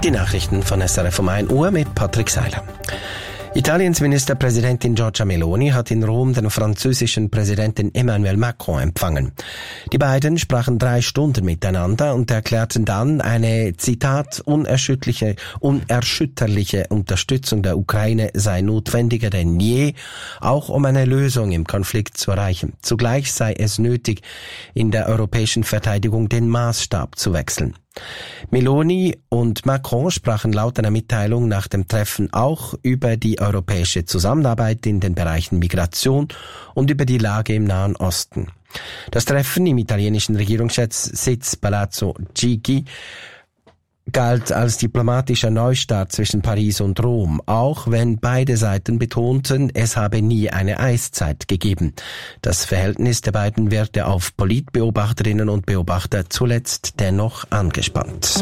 Die Nachrichten von SRF um 1 Uhr mit Patrick Seiler. Italiens Ministerpräsidentin Giorgia Meloni hat in Rom den französischen Präsidenten Emmanuel Macron empfangen. Die beiden sprachen 3 Stunden miteinander und erklärten dann eine, Zitat, unerschütterliche Unterstützung der Ukraine sei notwendiger denn je, auch um eine Lösung im Konflikt zu erreichen. Zugleich sei es nötig, in der europäischen Verteidigung den Maßstab zu wechseln. Meloni und Macron sprachen laut einer Mitteilung nach dem Treffen auch über die europäische Zusammenarbeit in den Bereichen Migration und über die Lage im Nahen Osten. Das Treffen im italienischen Regierungssitz Palazzo Chigi galt als diplomatischer Neustart zwischen Paris und Rom, auch wenn beide Seiten betonten, es habe nie eine Eiszeit gegeben. Das Verhältnis der beiden wirkte auf Politbeobachterinnen und Beobachter zuletzt dennoch angespannt.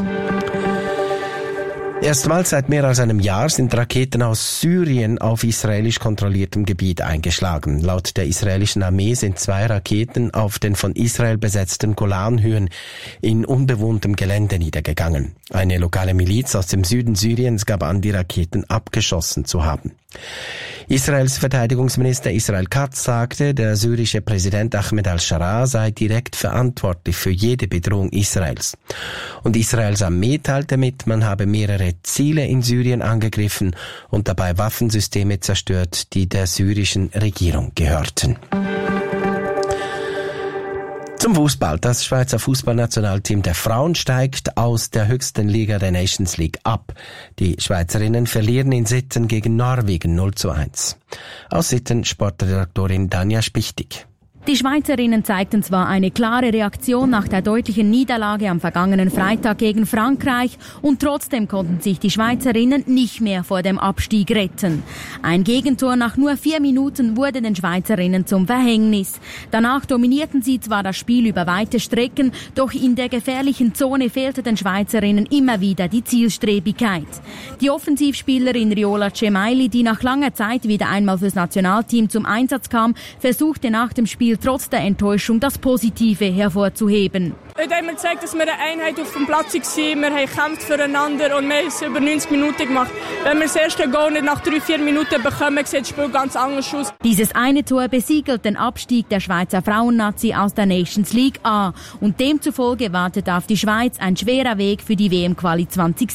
Erstmals seit mehr als einem Jahr sind Raketen aus Syrien auf israelisch kontrolliertem Gebiet eingeschlagen. Laut der israelischen Armee sind 2 Raketen auf den von Israel besetzten Golanhöhen in unbewohntem Gelände niedergegangen. Eine lokale Miliz aus dem Süden Syriens gab an, die Raketen abgeschossen zu haben. Israels Verteidigungsminister Israel Katz sagte, der syrische Präsident Ahmed al-Sharaa sei direkt verantwortlich für jede Bedrohung Israels. Und Israels Armee teilte mit, man habe mehrere Ziele in Syrien angegriffen und dabei Waffensysteme zerstört, die der syrischen Regierung gehörten. Zum Fußball. Das Schweizer Fußballnationalteam der Frauen steigt aus der höchsten Liga der Nations League ab. Die Schweizerinnen verlieren in Sitten gegen Norwegen 0:1. Aus Sitten Sportredaktorin Danja Spichtig. Die Schweizerinnen zeigten zwar eine klare Reaktion nach der deutlichen Niederlage am vergangenen Freitag gegen Frankreich und trotzdem konnten sich die Schweizerinnen nicht mehr vor dem Abstieg retten. Ein Gegentor nach nur 4 Minuten wurde den Schweizerinnen zum Verhängnis. Danach dominierten sie zwar das Spiel über weite Strecken, doch in der gefährlichen Zone fehlte den Schweizerinnen immer wieder die Zielstrebigkeit. Die Offensivspielerin Riola Cemaili, die nach langer Zeit wieder einmal fürs Nationalteam zum Einsatz kam, versuchte nach dem Spiel trotz der Enttäuschung das Positive hervorzuheben. Heute haben wir gezeigt, dass wir eine Einheit auf dem Platz waren. Wir haben gekämpft füreinander und wir haben es über 90 Minuten gemacht. Wenn wir das erste Goal nicht nach 3-4 Minuten bekommen, sieht das Spiel ganz anders aus. Dieses eine Tor besiegelt den Abstieg der Schweizer Frauennazi aus der Nations League A. Und demzufolge wartet auf die Schweiz ein schwerer Weg für die WM-Quali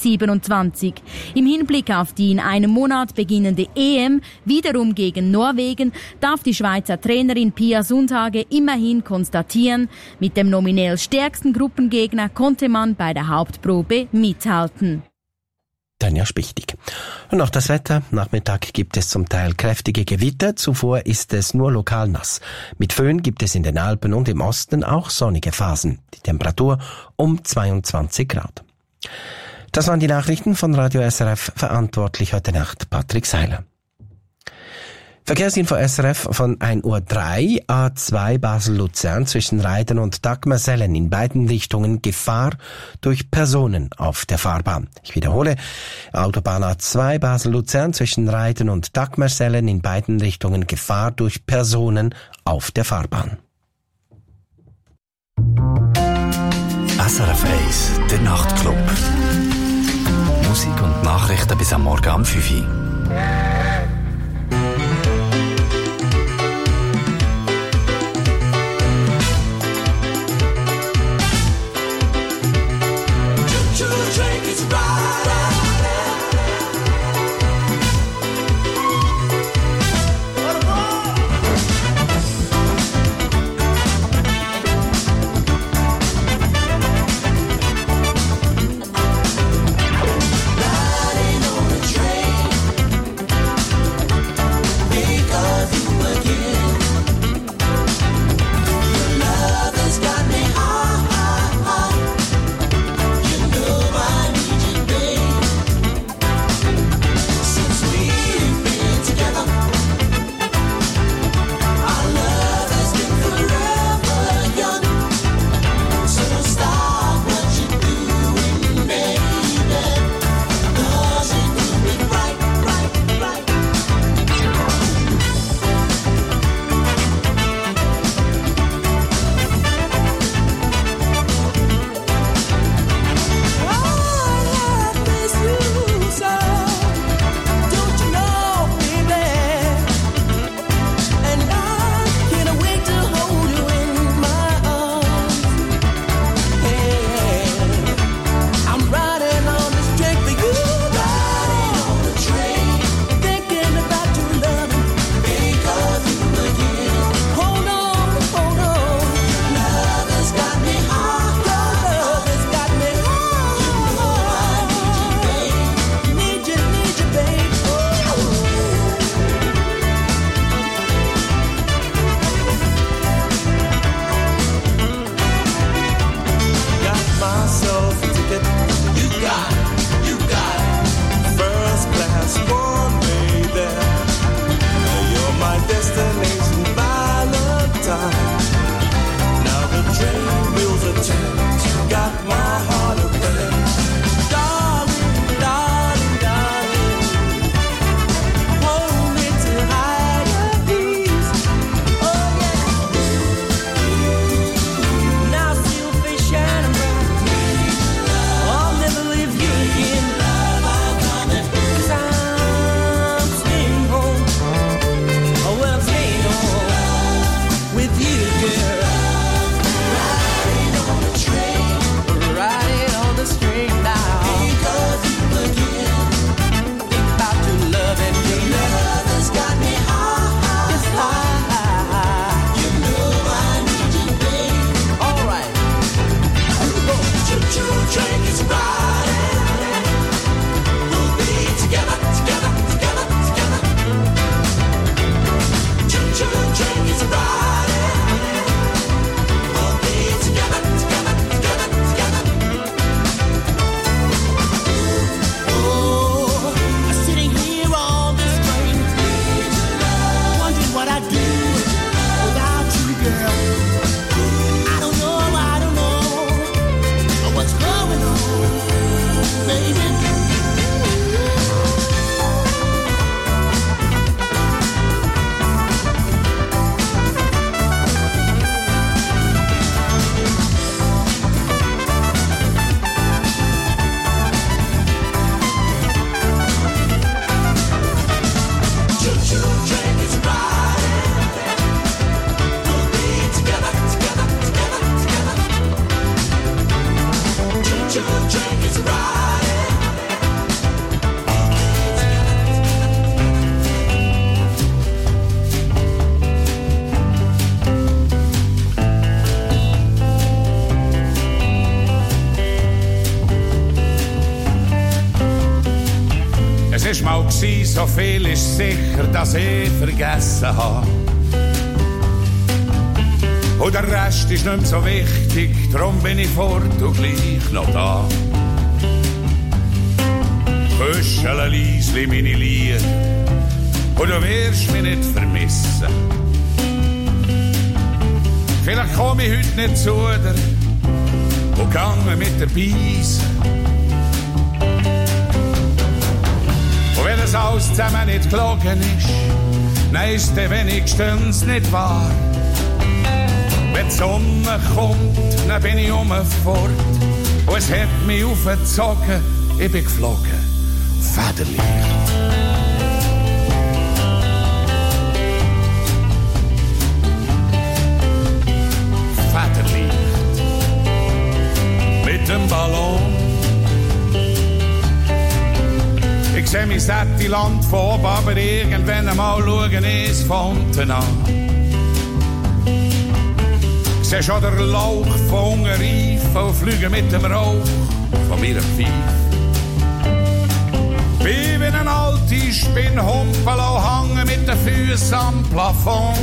2027. Im Hinblick auf die in einem Monat beginnende EM, wiederum gegen Norwegen, darf die Schweizer Trainerin Pia Sundhage immerhin konstatieren, mit dem nominell stärksten Gruppengegner konnte man bei der Hauptprobe mithalten. Tanja Spichtig. Und noch das Wetter. Nachmittag gibt es zum Teil kräftige Gewitter. Zuvor ist es nur lokal nass. Mit Föhn gibt es in den Alpen und im Osten auch sonnige Phasen. Die Temperatur um 22 Grad. Das waren die Nachrichten von Radio SRF. Verantwortlich heute Nacht Patrick Seiler. Verkehrsinfo SRF von 1:03 Uhr, A2 Basel-Luzern zwischen Reiden und Dagmersellen in beiden Richtungen Gefahr durch Personen auf der Fahrbahn. Ich wiederhole, Autobahn A2 Basel-Luzern zwischen Reiden und Dagmersellen in beiden Richtungen Gefahr durch Personen auf der Fahrbahn. SRF 1, der Nachtclub. Musik und Nachrichten bis am Morgen um 5 Uhr. gewesen, so viel ist sicher, dass ich vergessen habe. Und der Rest ist nicht mehr so wichtig, darum bin ich fort und gleich noch da. Küschele leisli meine Lieder, und du wirst mich nicht vermissen. Vielleicht komme ich heute nicht zu dir und gange mit der Beise. Und wenn das alles zusammen nicht gelogen ist, dann ist es wenigstens nicht wahr. Wenn die Sonne kommt, dann bin ich fort. Und es hat mich aufgezogen, ich bin geflogen. Federlicht. Federlicht. Mit dem Ballon. Ich seh mein satte Land von oben, aber irgendwann einmal schauen es von unten an. Ich seh schon den Lauch von unten reifen und fliegen mit dem Rauch von meiner Pfeife. Wie wenn ein alte Spinnhumpel hängen mit den Füßen am Plafond.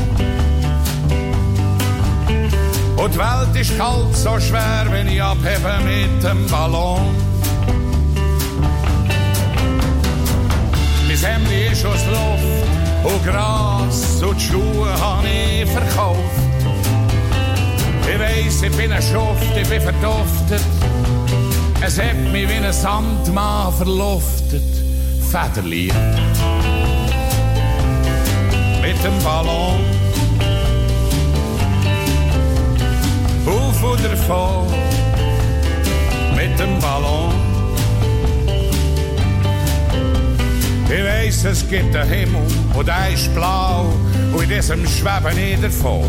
Und die Welt ist kalt so schwer, wenn ich abhebe mit dem Ballon. Mein Hemd ist aus Luft und Gras und die Schuhe hab ich verkauft. Ich weiss, ich bin ein Schuft, ich bin verduftet. Es hat mich wie ein Sandmann verluftet. Federlicht. Mit dem Ballon. Auf und davon. Mit dem Ballon. Ich weiss, es gibt einen Himmel und der ist blau. Und in diesem schwebe ich davon.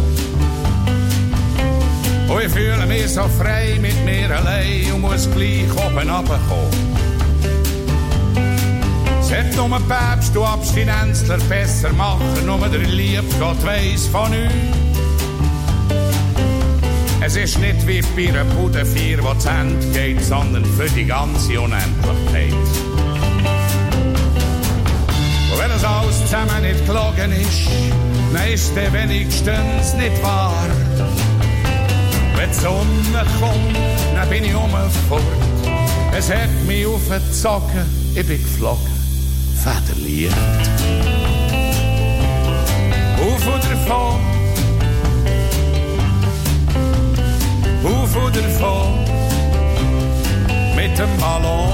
Und ich fühle mich so frei mit mir allein und muss gleich oben runterkommen. Es hat nur ein Päpst und Abstinenzler besser machen, nur der liebe Gott weiss von uns. Es ist nicht wie bei einer Budenfeier, wo zu Ende geht, sondern für die ganze Unendlichkeit. Und wenn das alles zusammen nicht gelogen ist, dann ist es wenigstens nicht wahr. Wenn die Sonne kommt, dann bin ich fort. Es hat mich aufgezogen, ich bin geflogen. Federlicht. Auf und davon. Auf und davon. Mit dem Ballon.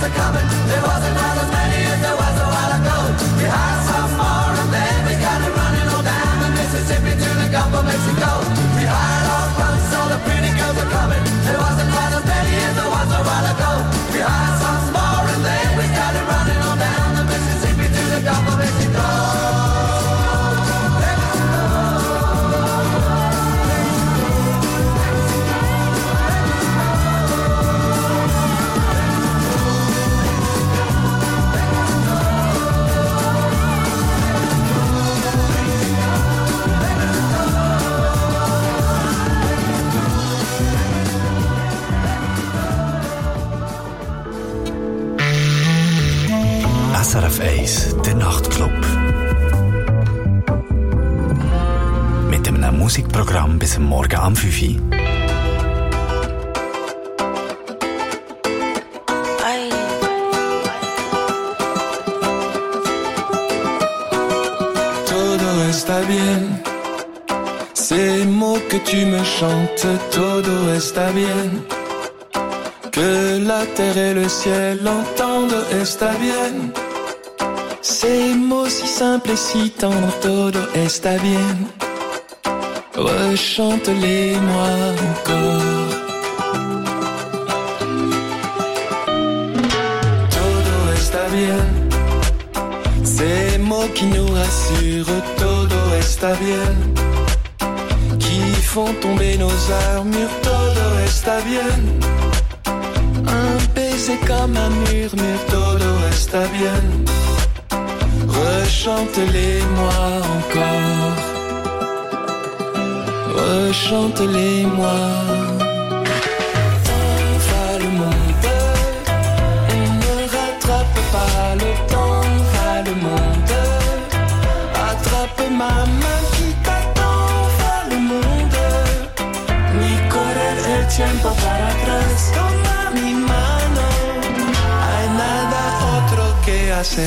are coming. There wasn't quite as many as there was a while ago. We had some more and then we got it running all down the Mississippi to the Gulf of Mexico. We hired our punks, so the pretty girls are coming. There wasn't quite as many as there was a while ago. We hired some more and then we got it running all down the Mississippi to the Gulf of Mexico. SRF 1, der Nachtclub. Mit einem Musikprogramm bis am Morgen am 5 Uhr. Todo está bien. Ces mots que tu me chantes, todo está bien. Que la terre et le ciel l'entendent, está bien. Ces mots si simples et si tendres, todo está bien. Rechante-les-moi encore. Todo está bien. Ces mots qui nous rassurent, todo está bien. Qui font tomber nos armures, todo está bien. Un baiser comme un murmure, todo está bien. Rechante-les-moi encore. Rechante-les-moi. Temps va le monde, on ne rattrape pas le temps va le monde. Attrape ma main qui t'attend, va le monde. Ni correr el tiempo para atrás. Toma mi mano, hay nada otro que hacer.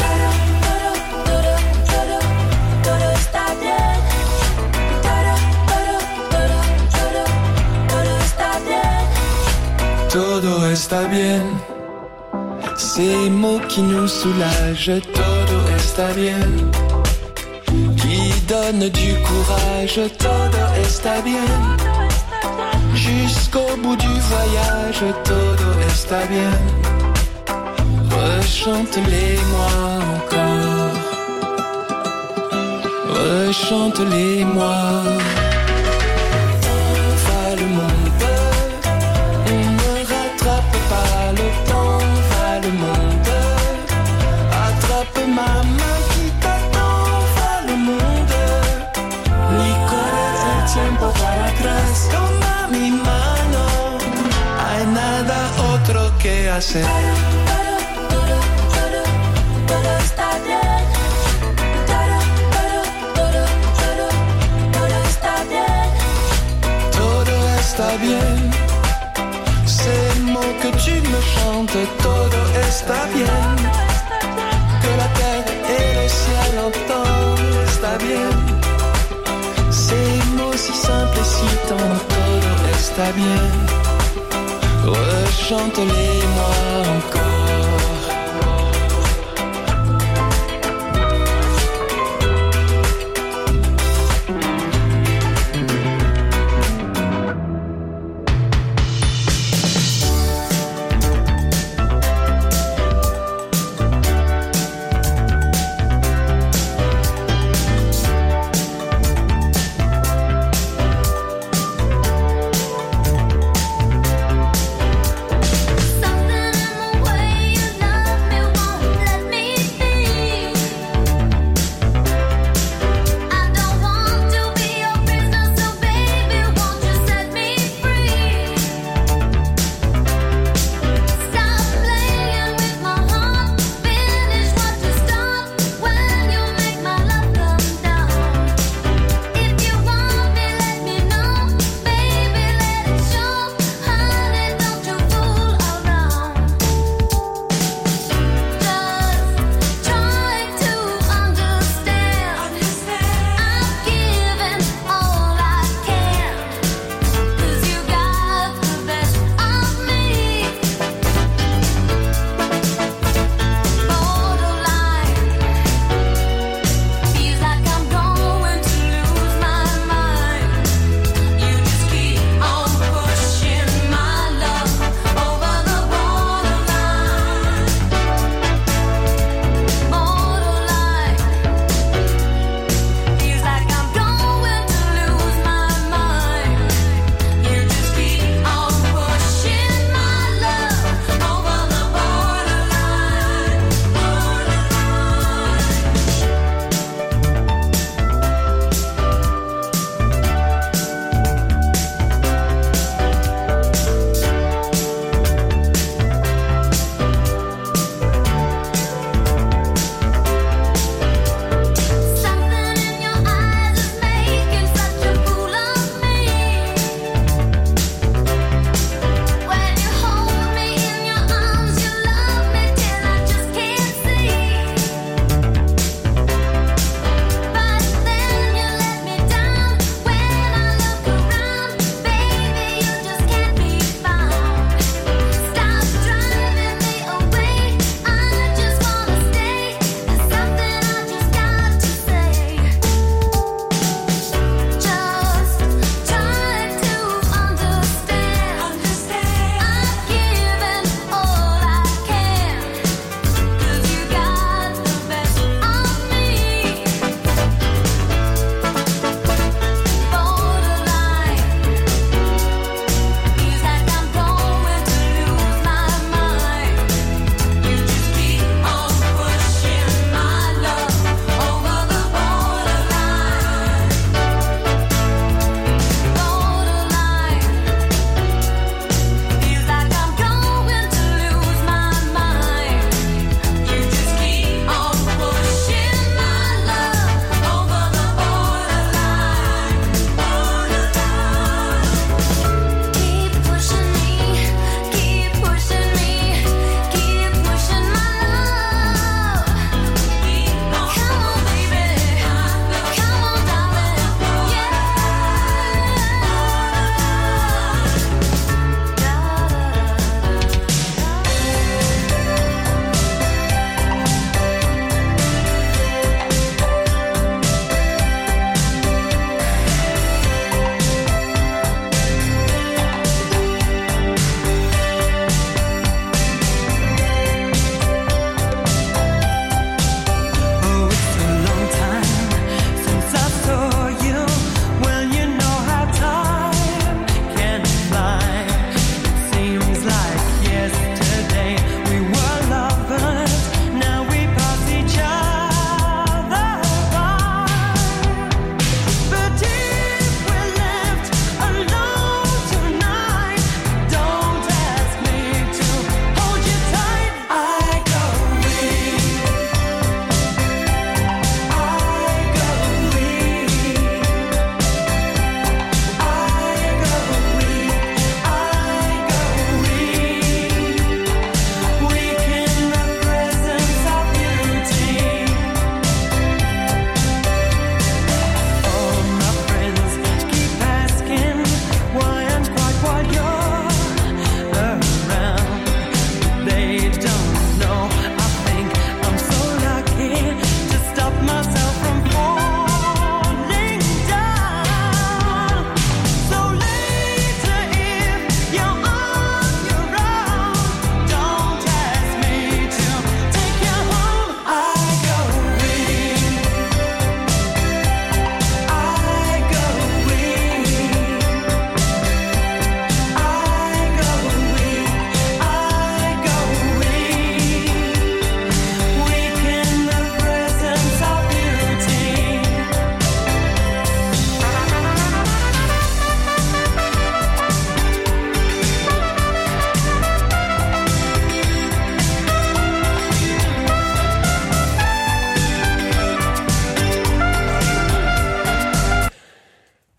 Todo está bien. Ces mots qui nous soulagent, todo está bien. Qui donnent du courage, todo está bien. Jusqu'au bout du voyage, todo está bien. Rechante-les-moi encore. Rechante-les-moi. Ma main qui t'attend, va le monde. Ni correr el tiempo para atrás. Toma mi mano, hay nada otro que hacer. Todo está bien. Todo está bien. Todo está bien. Ces mots que tu me chantes, todo está bien. Que la terre et le ciel entendent, está bien. Ces mots si simples et si tendres, todo está bien. Rechante-les-moi encore. Something in the way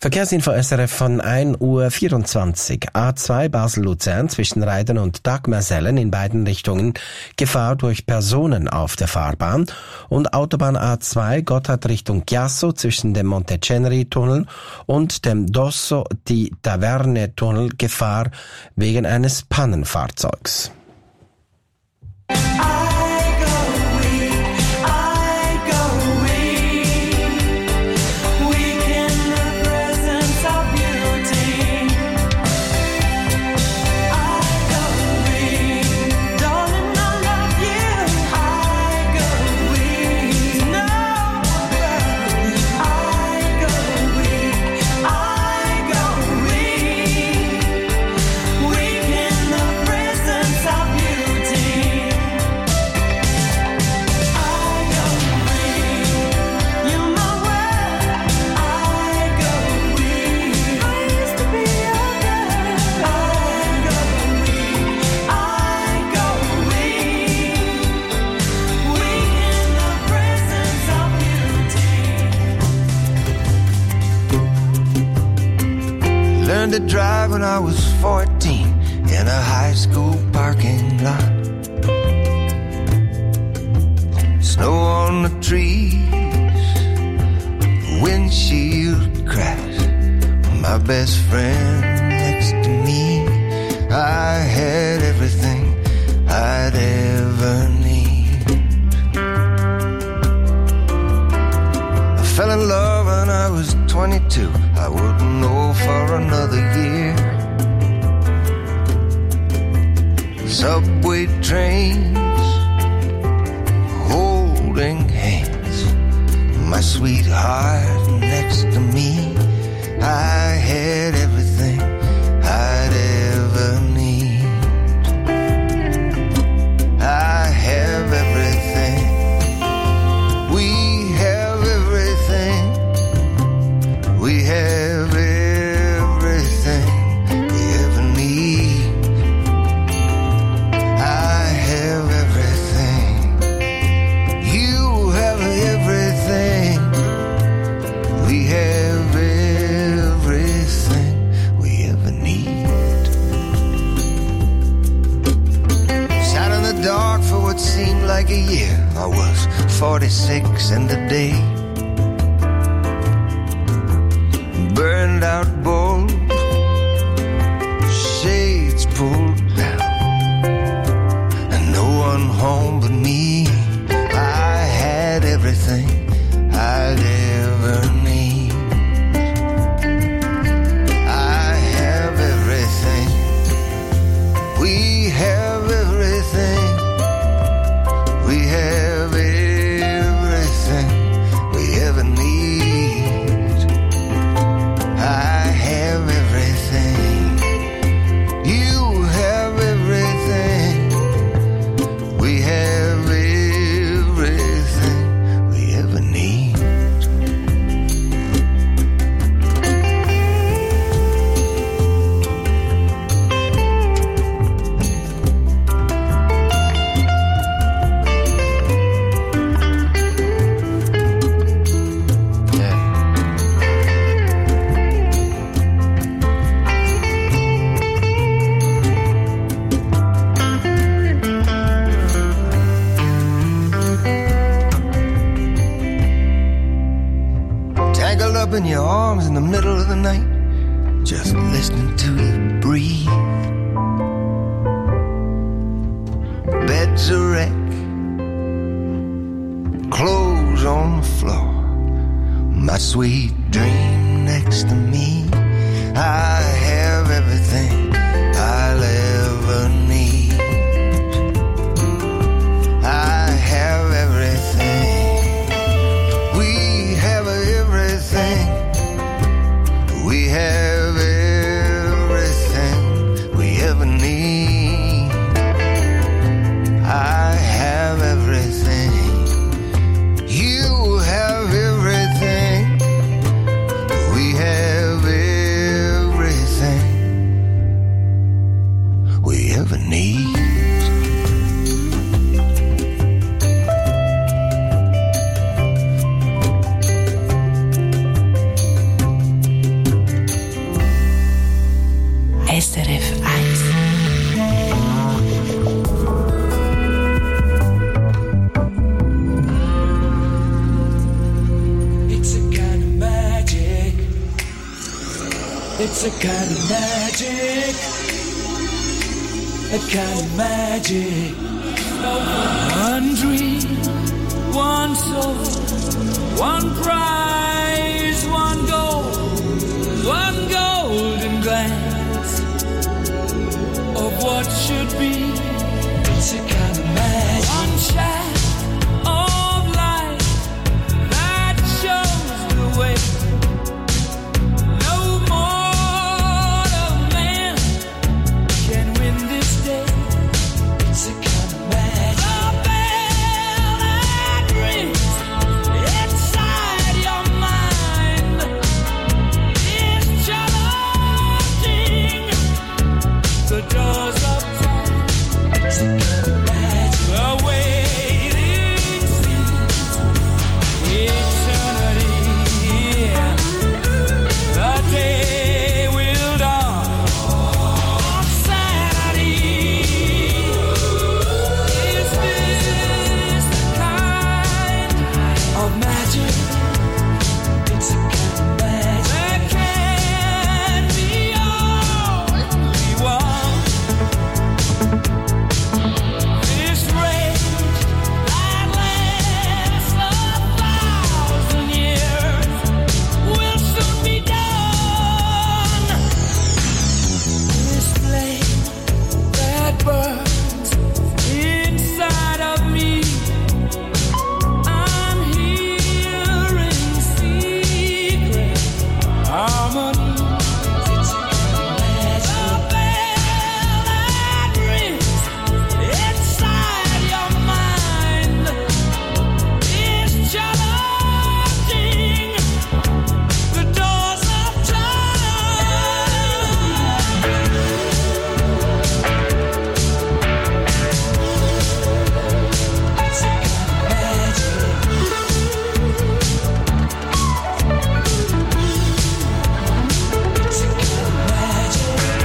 Verkehrsinfo SRF von 1:24 Uhr. A2 Basel-Luzern zwischen Reiden und Dagmersellen in beiden Richtungen Gefahr durch Personen auf der Fahrbahn und Autobahn A2 Gotthard Richtung Chiasso zwischen dem Monteceneri-Tunnel und dem Dosso di Taverne-Tunnel Gefahr wegen eines Pannenfahrzeugs. To drive when I was 14 in a high school parking lot. Snow on the trees, windshield crash. My best friend next to me. I had everything I'd ever need. I fell in love when I was 22. I wouldn't know for another year. Subway trains, holding hands. My sweetheart next to me. I had everything I'd ever need. I have everything. We have everything. We have everything we ever need. I have everything. You have everything. We have everything we ever need. Sat in the dark for what seemed like a year. I was 46 and a day. Burned out bulb, shades pulled down, and no one home but me. I had everything I'd ever need. I have everything. We have everything. We have everything we ever need. I have everything. You have everything. We have everything we ever need. Up in your arms in the middle of the night, just listening to you breathe. Bed's a wreck, clothes on the floor. My sweet dream next to me. I have everything I'll ever need. I have everything. We have everything. We have everything we ever need. I have everything. You have everything. We have everything It's a kind of magic, a kind of magic. One dream, one soul, one prize, one golden glance of what should be. It's a kind of magic. One shaft of light that shows the way. No mortal man can win this day. It's a kind of magic. The bell that rings inside your mind is challenging the doors of time. It's a kind of magic. The waiting seems eternity. The day will dawn on Saturday. Is this the kind of magic? It's a kind of magic. There can be only one. This rage that lasts 1,000 years will soon be done. This flame that burns inside of me, I'm hearing secret harmonies. It's a kind of magic. The bell that rings inside your mind is challenging the doors of time. It's a kind of magic. It's a kind of magic.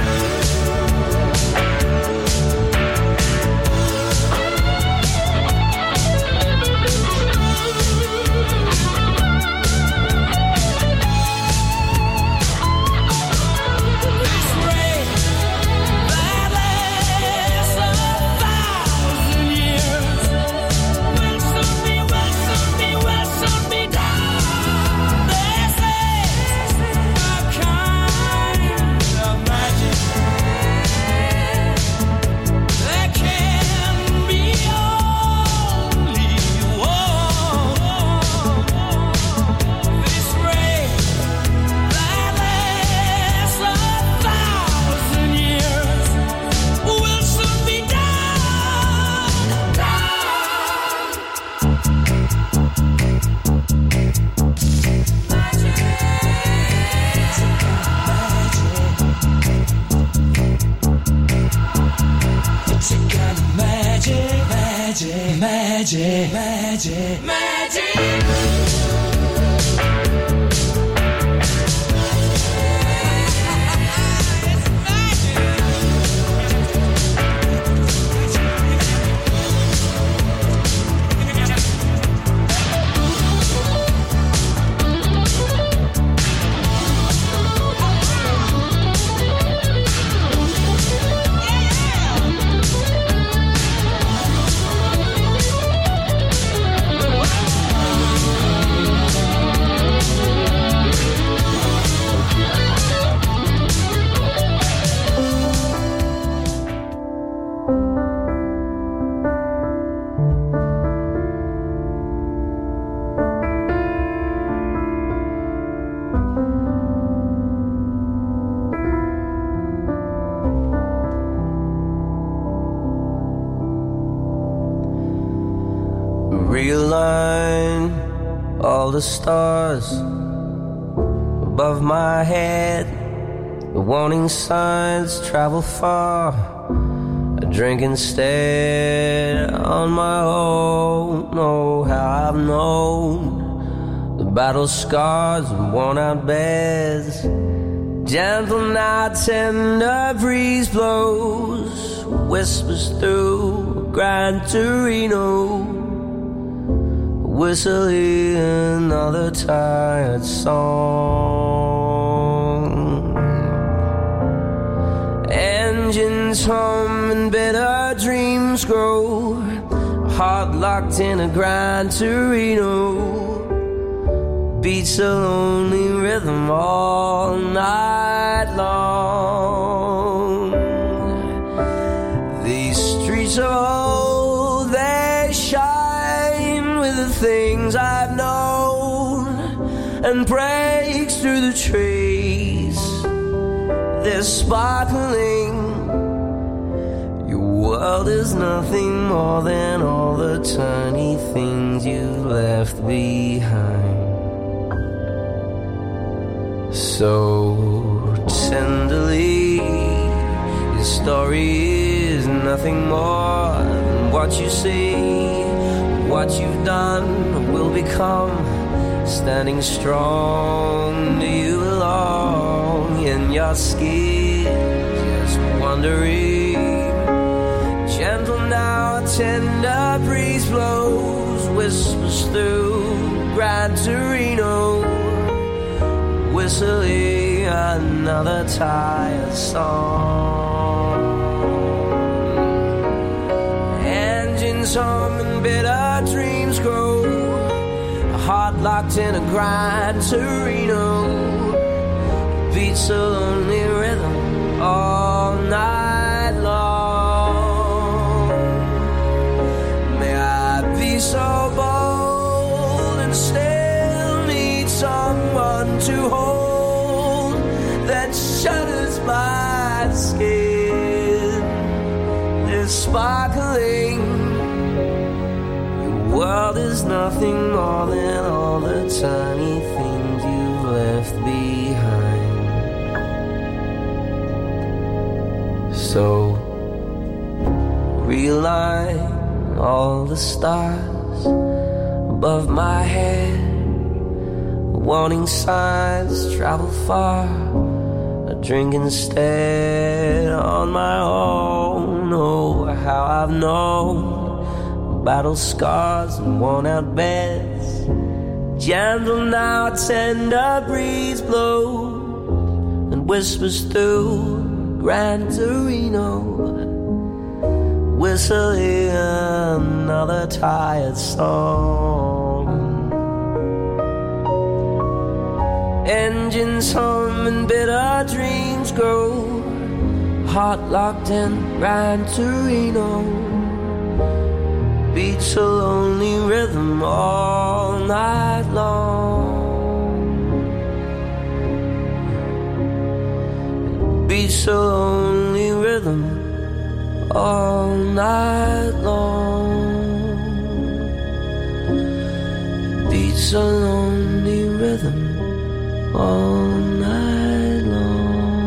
This rain that lasts 1,000 years will soon be done. This is a kind of magic. There can be only one. This rain that lasts 1,000 years will soon be done. It's a kind of magic, magic, magic, magic, magic. Realign all the stars above my head. The warning signs travel far. I drink instead on my own. Oh, how I've known the battle scars and worn out beds. Gentle nights and a breeze blows, whispers through Gran Torino, whistling another tired song. Engines hum and bitter dreams grow, heart locked in a Gran Torino, beats a lonely rhythm all night long. These streets of old, they shine with the things I've known, and breaks through the trees, they're sparkling. Your world is nothing more than all the tiny things you left behind. So tenderly, your story is nothing more than what you see, what you've done will become. Standing strong, do you belong in your skin? Just wondering. Gentle now, a tender breeze blows, whispers through Gran Torino, whistling another tired song. Engines hum and bitter dreams grow, heart locked in a Gran Torino, beats a lonely rhythm all night long. May I be so bold and still need someone to hold that shudders my skin. They're sparkling. World is nothing more than all the tiny things you left behind. So realign all the stars above my head. Warning signs travel far. A drink instead on my own. Oh, how I've known battle scars and worn out beds. Gentle now, a tender breeze blows and whispers through Gran Torino, whistling another tired song. Engines hum and bitter dreams grow, heart locked in Gran Torino, beats a lonely rhythm all night long. Beats a lonely rhythm all night long. Beats a lonely rhythm all night long.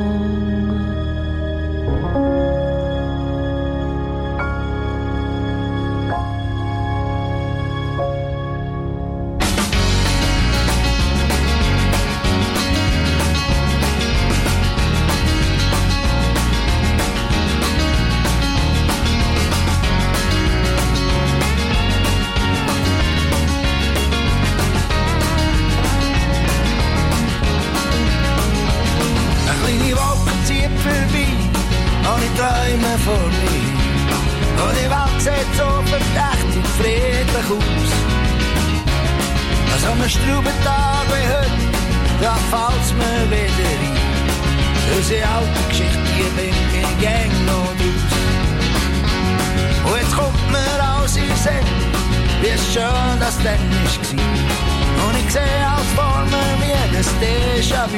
Träume vor mir. Und die Welt sieht so verdächtig friedlich aus. An so einem Straubentag wie heute, da fällt's mir wieder ein. Unsere alte Geschichte, die bringt die Gang noch raus. Und jetzt kommt mir alles in den Sinn, wie schön das dann war. Und ich sehe als vor mir wie das Déjà-vu.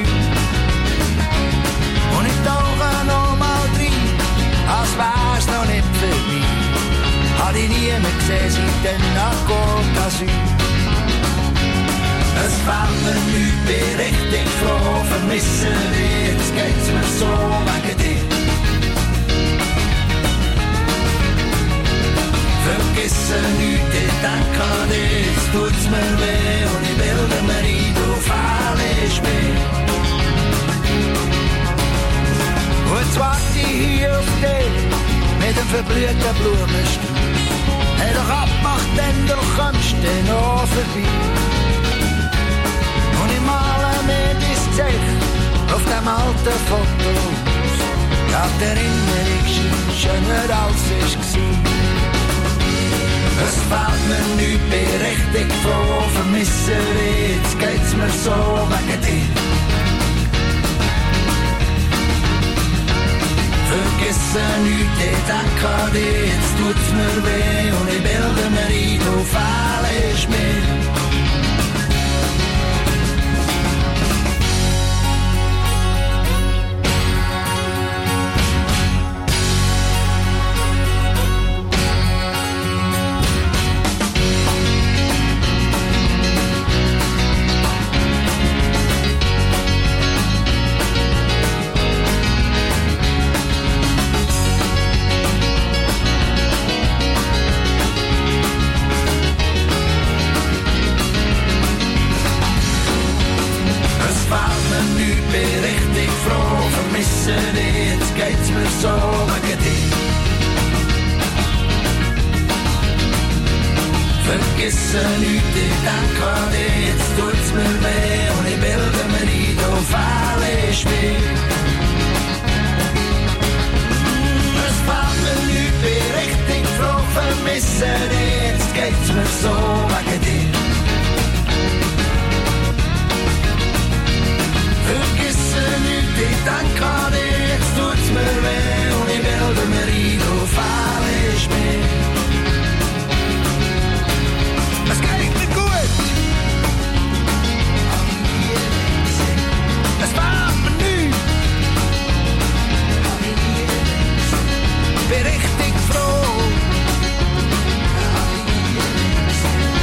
Und ich tauche noch mal rein, als wär's noch nicht vorbei. Hab ich nie mehr gesehen, seitdem nach Côte d'Azur. Es fällt mir nichts, bin richtig froh, vermissen dich, jetzt geht's mir so wegen dir. Vergessen nichts, ich denke an dich, jetzt tut's mir weh und ich bilde mir ein, du fehlst mir. Und jetzt warte ich hier auf dich, mit dem verblühten Blumenstrauß. Hey, doch abmacht, denn du kommst dann noch vorbei. Und ich male mir dein Gesicht auf dem alten Foto aus. Ja, die Erinnerung ist schöner als es war. Es fällt mir nichts, bin richtig froh, vermisse dich, jetzt geht's mir so wegen dir. Vergesse nichts, ich denke an dich, jetzt tut's mir weh und ich bilde mir ein, du fehlst mir. Jetzt geht's mir so wegen dir. Vergesse nichts, ich denke an dich, jetzt tut's mir weh und ich bilde mir ein, du fehlst mir. Es fällt mir nichts, bin richtig froh, vermisse dich, jetzt geht's mir so wegen dir. Vergesse nichts, ich denke an dich, jetzt tut's mir weh und ich bilde mir ein, du fehlst mir. Es geht mir gut. Es war mir nichts. Bin richtig froh.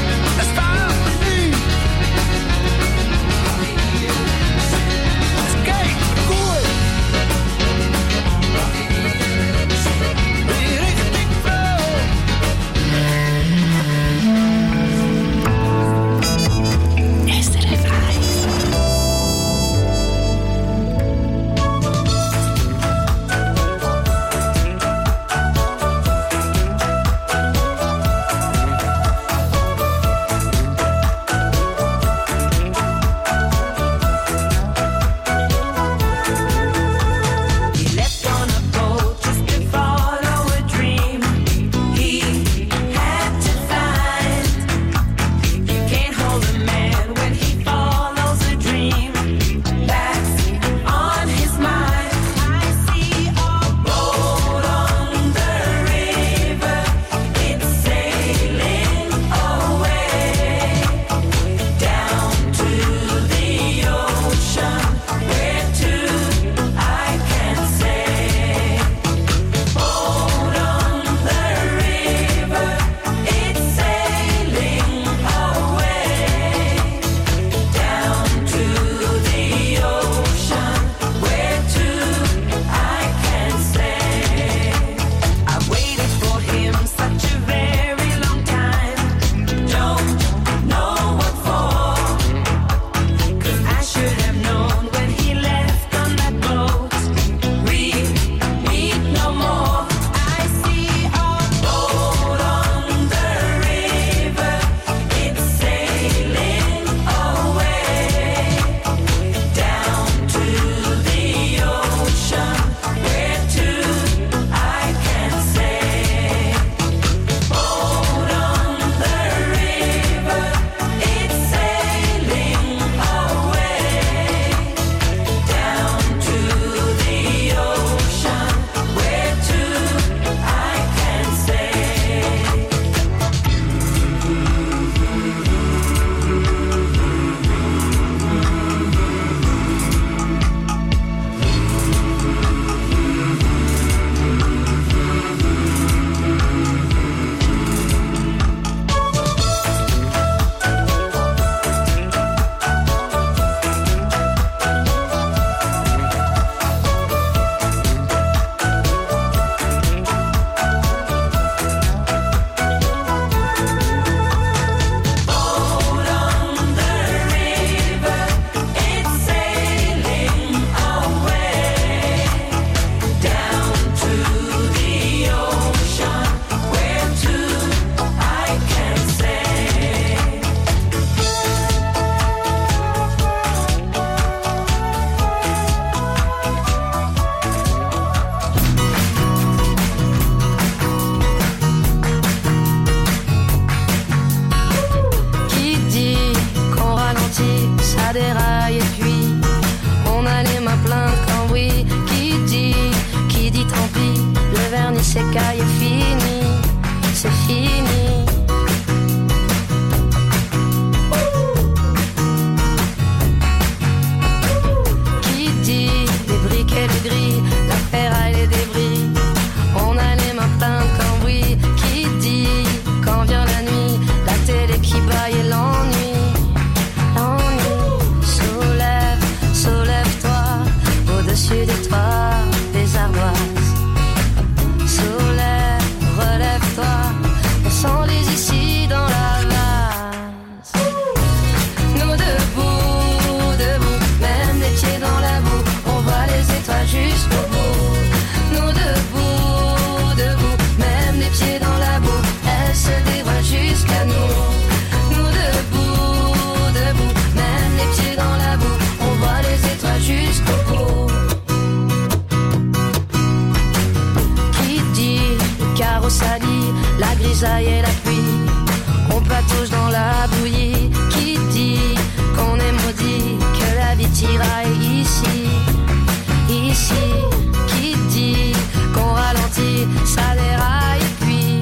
grisaille et la pluie, on patauge dans la bouillie. Qui dit qu'on est maudit, que la vie tiraille ici, ici. Qui dit qu'on ralentit, ça déraille et puis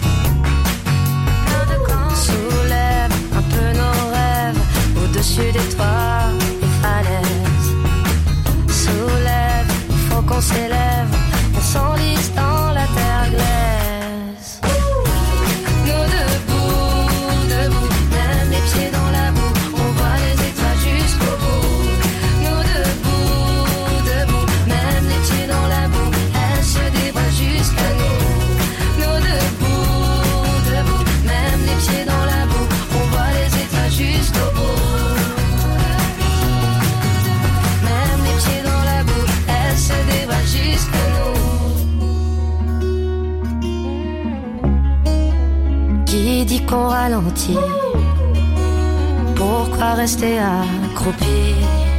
soulève un peu nos rêves au-dessus des toits, des falaises. Soulève, il faut qu'on s'élève, on s'enlise dans la terre glaise. Nous debout, debout, même les pieds dans la boue, on voit les étoiles jusqu'au bout. Nous debout, debout, même les pieds dans la boue, elles se dévoilent jusqu'à nous. Nous debout, debout, même les pieds dans la boue, on voit les étoiles jusqu'au bout. Même les pieds dans la boue, elles se dévoilent jusqu'à nous. Qui dit qu'on ralentit? Pourquoi rester accroupi?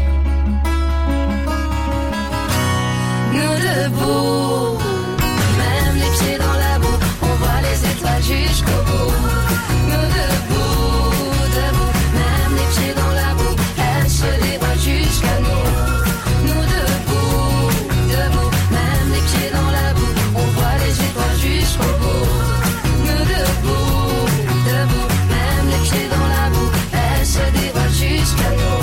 Nous debout, même les pieds dans la boue, on voit les étoiles jusqu'au bout. Nous debout, debout, même les pieds dans la boue, elles se dévoilent jusqu'à nous. Nous debout, debout, même les pieds dans la boue, on voit les étoiles jusqu'au bout. Nous debout, debout, même les pieds dans la boue, elles se dévoilent jusqu'à nous.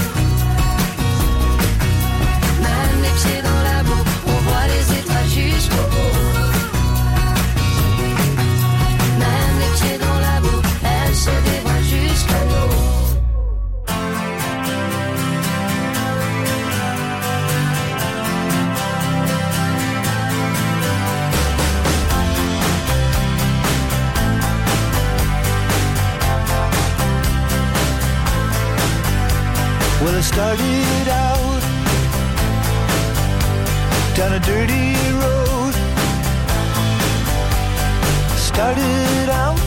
Même les pieds dans la boue, on voit les étoiles jusqu'au bout. Même les pieds dans la boue, elles se dévoilent jusqu'à nous. Well, I started out down a dirty road. Started out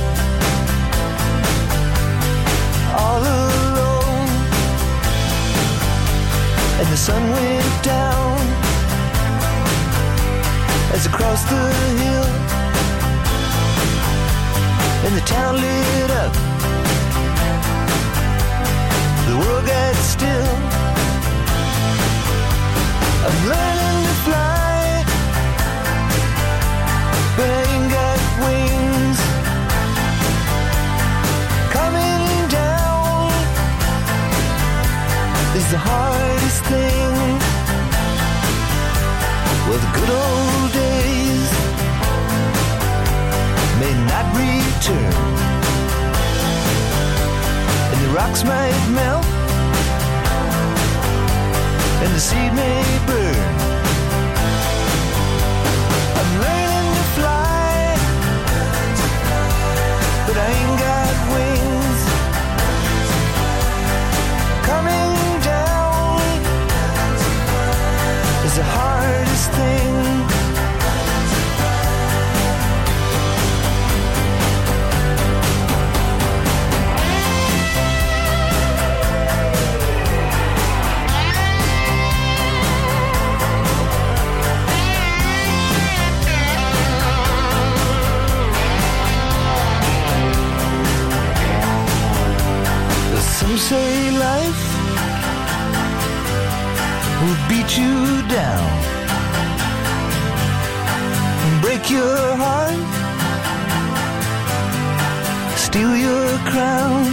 all alone, and the sun went down as I crossed the hill, and the town lit up. The world got still. I'm learning to fly, but I ain't got wings. Coming down is the hardest thing. Well, the good old days may not return, and the rocks might melt, and the seed may burn. I'm learning to fly, but I ain't got wings. Coming down is the hardest thing. Some say life will beat you down, break your heart, steal your crown.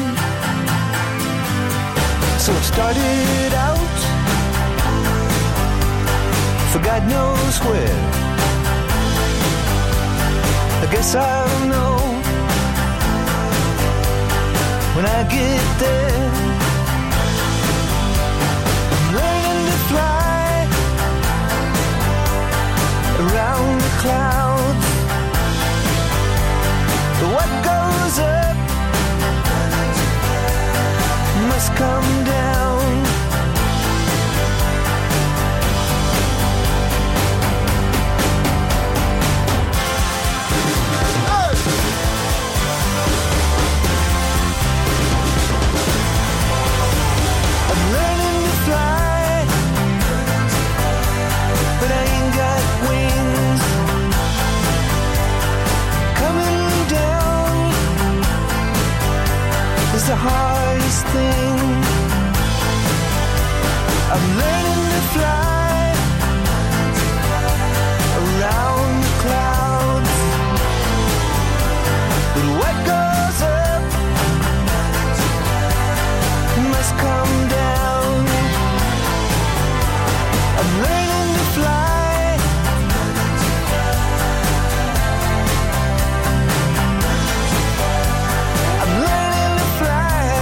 So it started out for God knows where. I guess I'll know when I get there. I'm learning to fly around the clouds. What goes up must come down. But I ain't got wings. Coming down hardest thing. I'm learning to fly around the clouds, but what goes up must come down. I'm learning to fly. I'm learning to fly.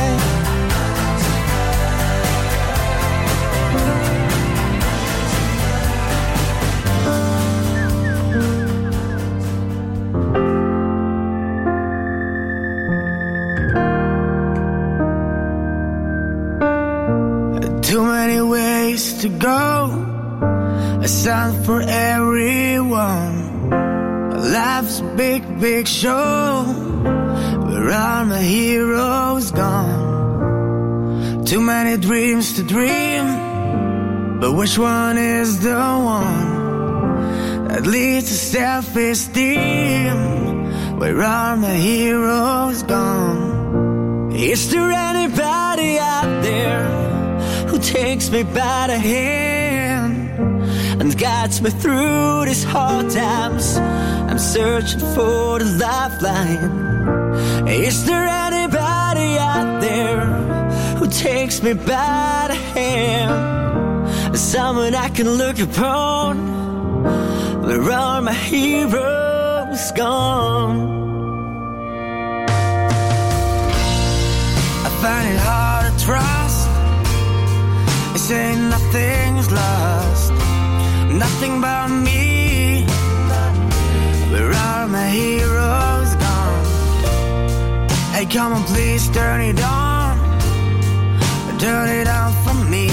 Too many ways to go, a sound for everyone. Life's a big, big show. Where are my heroes gone? Too many dreams to dream, but which one is the one that leads to self-esteem? Where are my heroes gone? Is there anybody out there who takes me by the hand and guides me through these hard times? I'm searching for the lifeline. Is there anybody out there who takes me by the hand, someone I can look upon? Where are my heroes gone? I find it hard to trust. They say nothing's lost, nothing but me. Where are my heroes gone? Hey, come on, please turn it on. Turn it on for me.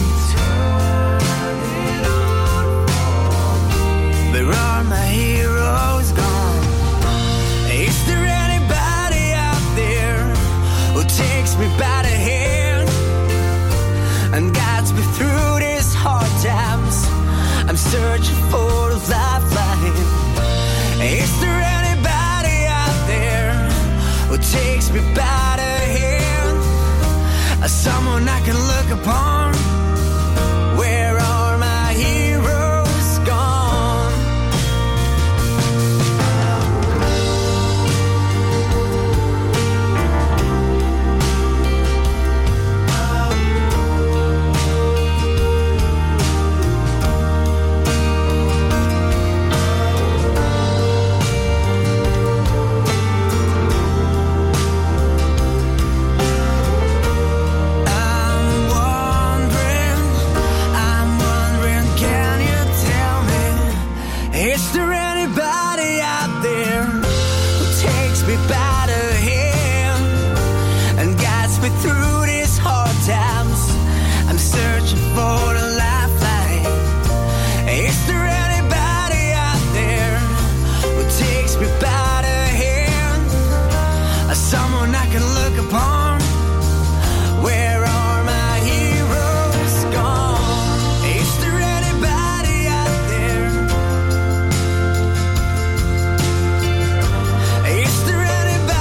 Where are my heroes gone? Is there anybody out there who takes me by the hand and guides me through these hard times? I'm searching for a lifeline. Is there anybody out there who takes me by the hand, someone I can look upon? Where are my heroes gone? Through these hard times, I'm searching for a lifeline. Is there anybody out there who takes me by the hand, someone I can look upon? Where are my heroes gone? Is there anybody out there? Is there anybody?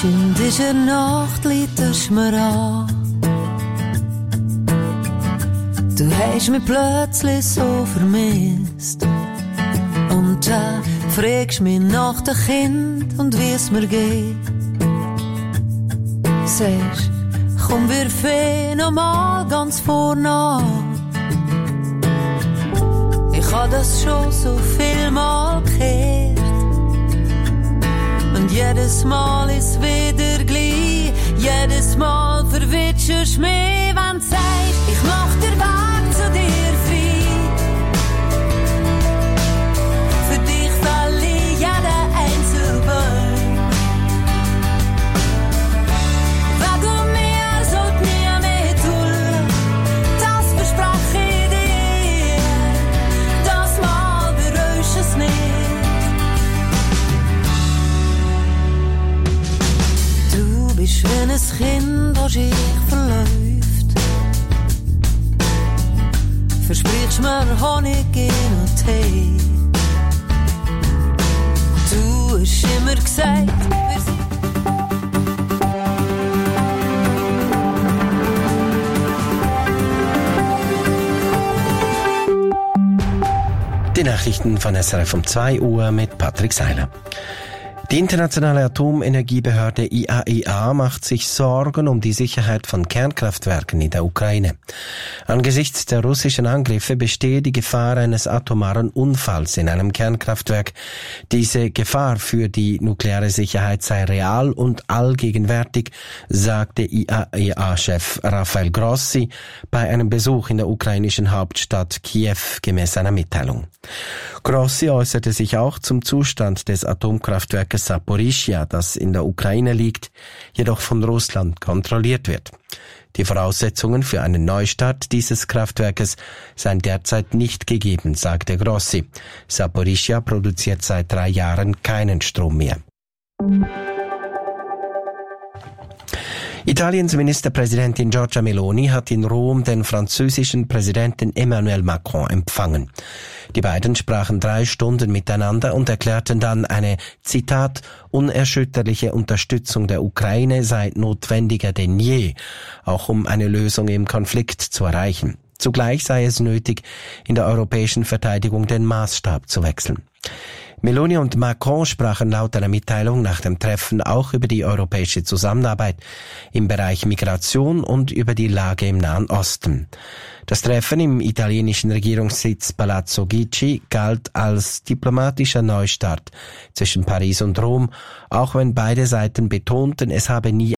in dieser Nacht leitest mir an. Du hast mich plötzlich so vermisst. Und dann fragst mich nach dem Kind und wie es mir geht. Sagst, komm, wir fangen nochmal ganz vorne an. Ich hab das schon so viel Mal gehört. Und jedes Mal ist wieder gleich. Jedes Mal verwitschst mich, wenn du sagst, ich mach den Weg zu dir frei. Für dich fäll ich jeden Einzelbein. Wegen mir sollt nie mehr tun, das verspreche ich dir. Das Mal bereust es nicht. Du bist wie ein Kind, das sich verläuft. Versprichst mir Honig und Tee. Du hast immer gesagt, wir sind... Die Nachrichten von SRF um 2 Uhr mit Patrick Seiler. Die internationale Atomenergiebehörde IAEA macht sich Sorgen um die Sicherheit von Kernkraftwerken in der Ukraine. Angesichts der russischen Angriffe bestehe die Gefahr eines atomaren Unfalls in einem Kernkraftwerk. Diese Gefahr für die nukleare Sicherheit sei real und allgegenwärtig, sagte IAEA-Chef Rafael Grossi bei einem Besuch in der ukrainischen Hauptstadt Kiew gemäß einer Mitteilung. Grossi äußerte sich auch zum Zustand des Atomkraftwerkes Saporischschja, das in der Ukraine liegt, jedoch von Russland kontrolliert wird. Die Voraussetzungen für einen Neustart dieses Kraftwerkes seien derzeit nicht gegeben, sagte Grossi. Saporischschja produziert seit 3 Jahren keinen Strom mehr. Italiens Ministerpräsidentin Giorgia Meloni hat in Rom den französischen Präsidenten Emmanuel Macron empfangen. Die beiden sprachen 3 Stunden miteinander und erklärten dann, eine, Zitat, unerschütterliche Unterstützung der Ukraine sei notwendiger denn je, auch um eine Lösung im Konflikt zu erreichen. Zugleich sei es nötig, in der europäischen Verteidigung den Maßstab zu wechseln. Meloni und Macron sprachen laut einer Mitteilung nach dem Treffen auch über die europäische Zusammenarbeit im Bereich Migration und über die Lage im Nahen Osten. Das Treffen im italienischen Regierungssitz Palazzo Chigi galt als diplomatischer Neustart zwischen Paris und Rom, auch wenn beide Seiten betonten, es habe nie